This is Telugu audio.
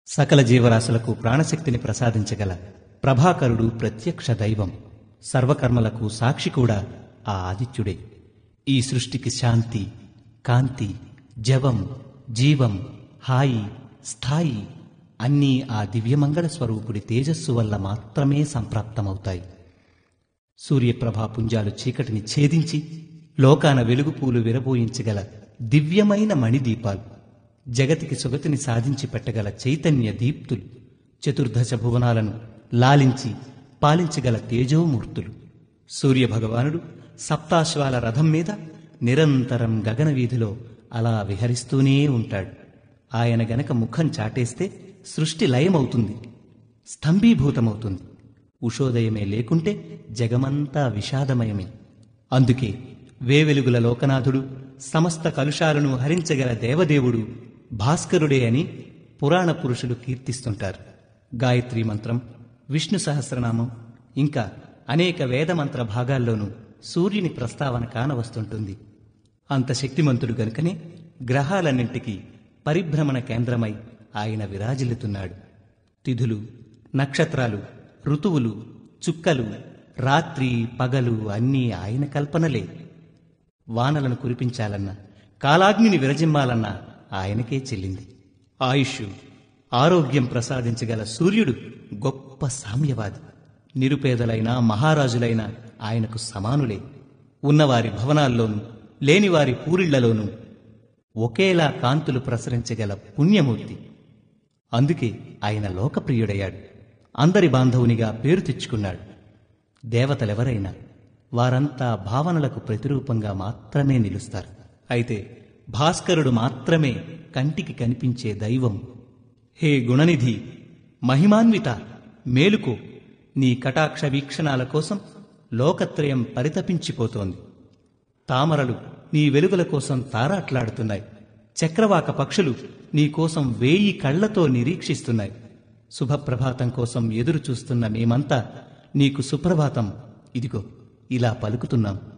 సకల జీవరాశులకు ప్రాణశక్తిని ప్రసాదించగల ప్రభాకరుడు ప్రత్యక్ష దైవం. సర్వకర్మలకు సాక్షి కూడా ఆ ఆదిత్యుడే. ఈ సృష్టికి శాంతి, కాంతి, జవం, జీవం, హాయి, స్థాయి అన్నీ ఆ దివ్యమంగళ స్వరూపుడి తేజస్సు వల్ల మాత్రమే సంప్రాప్తమవుతాయి. సూర్యప్రభా పుంజాలు చీకటిని ఛేదించి లోకాన వెలుగుపూలు విరబోయించగల దివ్యమైన మణిదీపాలు, జగతికి సుగతిని సాధించి పెట్టగల చైతన్య దీప్తులు, చతుర్దశ భువనాలను లాలించి పాలించగల తేజోమూర్తులు. సూర్యభగవానుడు సప్తాశ్వాల రథం మీద నిరంతరం గగనవీధిలో అలా విహరిస్తూనే ఉంటాడు. ఆయన గనక ముఖం చాటేస్తే సృష్టి లయమవుతుంది, స్తంభీభూతమవుతుంది. ఉషోదయమే లేకుంటే జగమంతా విషాదమయమే. అందుకే వేవెలుగుల లోకనాథుడు, సమస్త కలుషాలను హరించగల దేవదేవుడు భాస్కరుడే అని పురాణ పురుషులు కీర్తిస్తుంటారు. గాయత్రీ మంత్రం, విష్ణు సహస్రనామం, ఇంకా అనేక వేదమంత్ర భాగాల్లోనూ సూర్యుని ప్రస్తావన కానవస్తుంటుంది. అంత శక్తిమంతుడు గనుకనే గ్రహాలన్నింటికీ పరిభ్రమణ కేంద్రమై ఆయన విరాజిల్లుతున్నాడు. తిథులు, నక్షత్రాలు, ఋతువులు, చుక్కలు, రాత్రి పగలు అన్నీ ఆయన కల్పనలే. వానలను కురిపించాలన్నా, కాలాగ్నిని విరజిమ్మాలన్నా ఆయనకే చెల్లింది. ఆయుష్, ఆరోగ్యం ప్రసాదించగల సూర్యుడు గొప్ప సామ్యవాది. నిరుపేదలైన మహారాజులైన ఆయనకు సమానులే. ఉన్నవారి భవనాల్లోనూ లేనివారి పూరిళ్లలోనూ ఒకేలా కాంతులు ప్రసరించగల పుణ్యమూర్తి. అందుకే ఆయన లోకప్రియుడయ్యాడు. అందరి బాంధవునిగా పేరు తెచ్చుకున్నాడు. దేవతలెవరైనా వారంతా భావనలకు ప్రతిరూపంగా మాత్రమే నిలుస్తారు. అయితే భాస్కరుడు మాత్రమే కంటికి కనిపించే దైవం. హే గుణనిధి, మహిమాన్విత, మేలుకో. నీ కటాక్ష వీక్షణాల కోసం లోకత్రయం పరితపించిపోతోంది. తామరలు నీ వెలుగుల కోసం తారాట్లాడుతున్నాయి. చక్రవాక పక్షులు నీకోసం 1000 కళ్లతో నిరీక్షిస్తున్నాయి. శుభప్రభాతం కోసం ఎదురు చూస్తున్న మేమంతా నీకు సుప్రభాతం ఇదిగో ఇలా పలుకుతున్నాం.